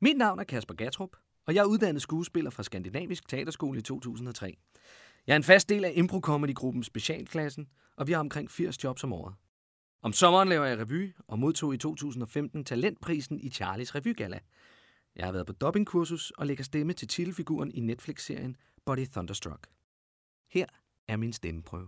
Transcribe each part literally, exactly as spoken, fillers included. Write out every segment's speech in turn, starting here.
Mit navn er Kasper Gatrup, og jeg er uddannet skuespiller fra Skandinavisk Teaterskole i to tusind og tre. Jeg er en fast del af impro-comedy-gruppen Specialklassen, og vi har omkring firs jobs om året. Om sommeren laver jeg revy og modtog i to tusind og femten talentprisen i Charlies Revygalla. Jeg har været på dubbingkursus og lægger stemme til titelfiguren i Netflix-serien Body Thunderstruck. Her er min stemmeprøve.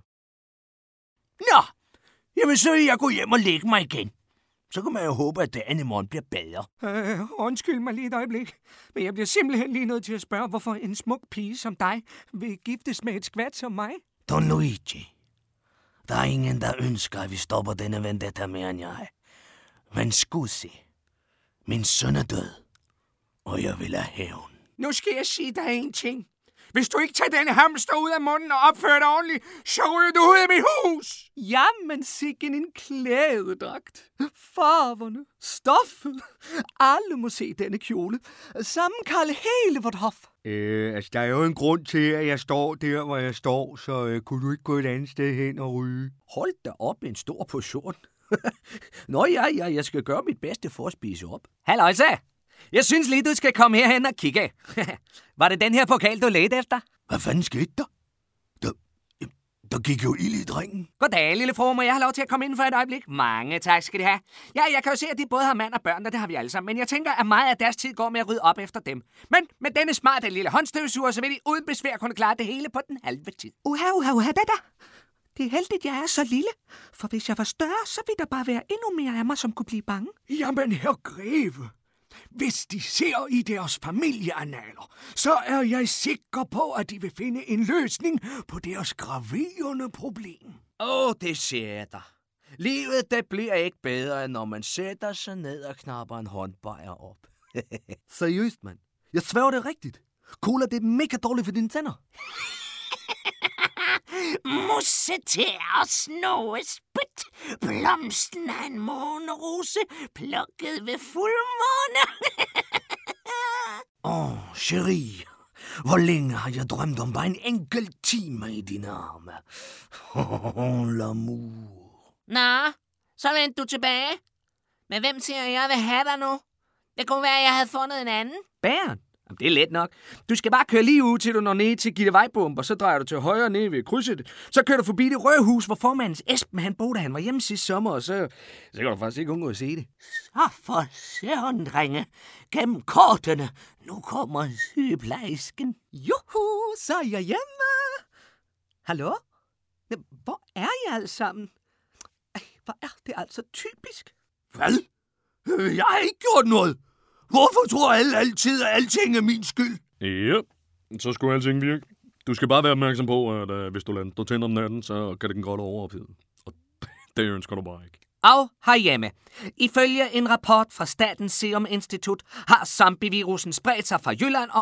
Nå, jamen så vil jeg gå hjem og lægge mig igen. Så kan man jo håbe, at dagen i morgen bliver bedre. Øh, undskyld mig lige et øjeblik, men jeg bliver simpelthen lige nødt til at spørge, hvorfor en smuk pige som dig vil giftes med et skvat som mig? Don Luigi, der er ingen, der ønsker, at vi stopper denne vendetta mere end jeg. Men Scusi, min søn er død, og jeg vil have hævn. Nu skal jeg sige dig en ting. Hvis du ikke tager denne hamster ud af munden og opfører dig ordentligt, så ryger du ud af mit hus! Jamen, sikken en klædedragt. Farverne, stoffet. Alle må se denne kjole. Sammenkalde hele vort hof. Øh, altså, der er jo en grund til, at jeg står der, hvor jeg står, så øh, kunne du ikke gå et andet sted hen og ryge? Hold da op, en stor portion. Nå ja, ja, jeg skal gøre mit bedste for at spise op. Halløjsa! Jeg synes lige, du skal komme herhen og kigge. Var det den her pokal, du ledte efter? Hvad fanden skete der? Der, der gik jo ild i drengen. Goddag, lille fru. Må jeg have lov til at komme ind for et øjeblik? Mange tak skal de have. Ja, jeg kan jo se, at de både har mand og børn, og det har vi alle sammen. Men jeg tænker, at meget af deres tid går med at rydde op efter dem. Men med denne smarte lille håndstøvsuger, så vil de uden besvær kunne klare det hele på den halve tid. Uha, uha, uha, da da. Det er heldigt, jeg er så lille. For hvis jeg var større, så ville der bare være endnu mere af mig, som kunne blive bange. Jamen, herr greve. Hvis de ser i deres familieanaler, så er jeg sikker på, at de vil finde en løsning på deres graverende problem. Åh, oh, det ser jeg dig. Livet, det bliver ikke bedre, når man sætter sig ned og knapper en håndbajer op. Seriøst, mand. Jeg sværger det rigtigt. Cola, det er mega dårligt for dine tænder. Mussetær og snoespyt, blomsten af en månerose, plukket ved fuldmåne. Åh, oh, chérie, hvor længe har jeg drømt om bare en enkelt time i dine arme? Oh, l'amour. Nå, så vendte du tilbage. Men hvem siger jeg vil have dig nu? Det kunne være, at jeg havde fundet en anden. Bæren? Jamen, det er let nok. Du skal bare køre lige ud til du når ned til Gitte Vejbomber, så drejer du til højre ned ved krydset. Så kører du forbi det røde hus, hvor formandens Esben han boede, han var hjemme sidste sommer, og så, så kan du faktisk ikke undgå at se det. Så for søren, drenge. Gennem kortene. Nu kommer sygeplejersken. Juhu, så er jeg hjemme. Hallo? Hvor er I alle sammen? Ej, hvor er det altså typisk. Hvad? Jeg har ikke gjort noget. Hvorfor tror alle altid, at alting er min skyld? Ja, så skulle alting virke. Du skal bare være opmærksom på, at uh, hvis du lander dig tænder om natten, så kan det godt overophede. Og det ønsker du bare ikke. Og herhjemme. Ifølge en rapport fra Statens Serum Institut har zombievirusen spredt sig fra Jylland og